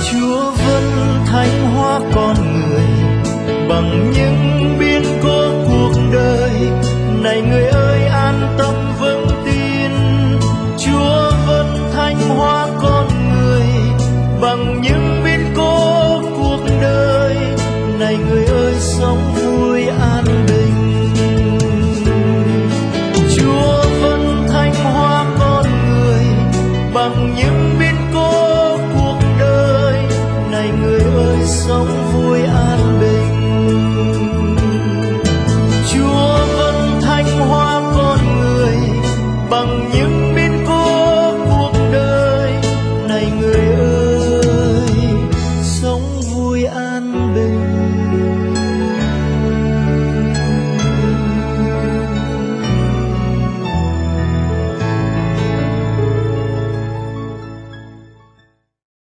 Chúa vẫn thánh hóa con người bằng những biến cố cuộc đời. Này người ơi an tâm vững tin, Chúa vẫn thánh hóa con người bằng những